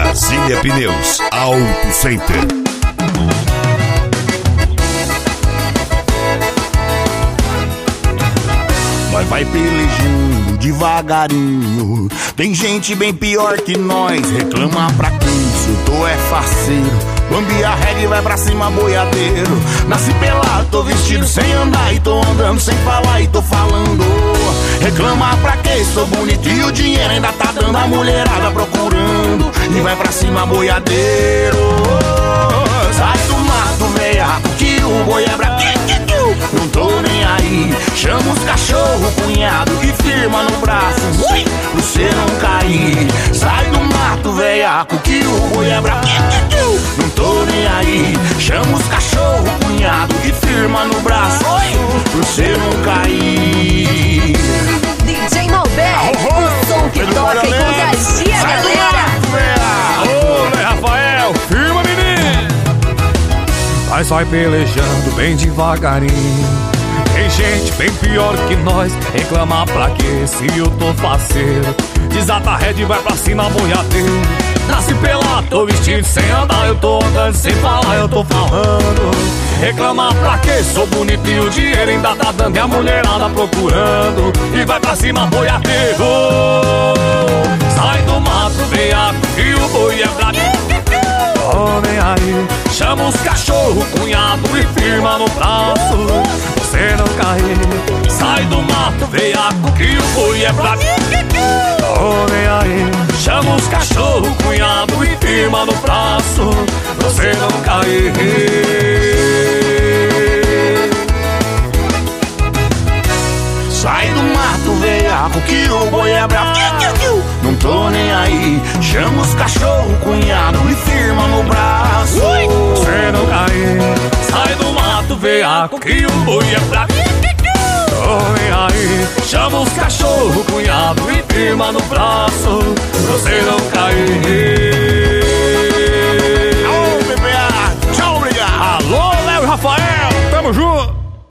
Brasília Pneus Auto Center. Nós vai pelejando devagarinho. Tem gente bem pior que nós. Reclama pra quem se eu tô é faceiro. Bambi a regra e vai pra cima boiadeiro. Nasci pelado, tô vestido sem andar. E tô andando sem falar e tô falando. Reclama pra quê? Sou bonito e o dinheiro ainda tá dando. A mulherada procurando. E vai pra cima boiadeiro. Sai do mato, veiaco, que o boi é brabo. Não tô nem aí. Chama os cachorro, cunhado, e firma no braço pra você não cair. Sai do mato, veiaco, que o boi é brabo. Não tô nem aí. Chama os cachorro, cunhado, e firma no braço pra você não cair. DJ Malbec, o som que toca e contagia a galera. Ô, Rafael, firma, menino. Nós vai pelejando bem devagarinho. Tem gente bem pior que nós. Reclamar pra quê se eu tô faceiro? Desata a rede e vai pra cima boiadeiro. Nasci pelado, tô vestido sem andar. Eu tô andando sem falar, eu tô falando. Reclamar pra quê? Sou bonito e o dinheiro ainda tá dando. E a mulherada procurando. E vai pra cima boiadeiro. Sai do mato, veiaco, e o boi é brabo. Oh, nem aí. Chama os cachorro, cunhado, e firma no braço você não cair. Sai do mato, veiaco, que o boi é brabo. Oh, nem aí. Chama os cachorro, cunhado, e firma no braço você não cair. Sai do mato, veiaco, que o boi é brabo. Não tô nem aí. Chama os cachorro, cunhado, e firma no braço você não cair. Sai do mato, veiaco, que o boi é brabo. Oh, nem aí. Chama os cachorro, cunhado, e firma no braço você não cair.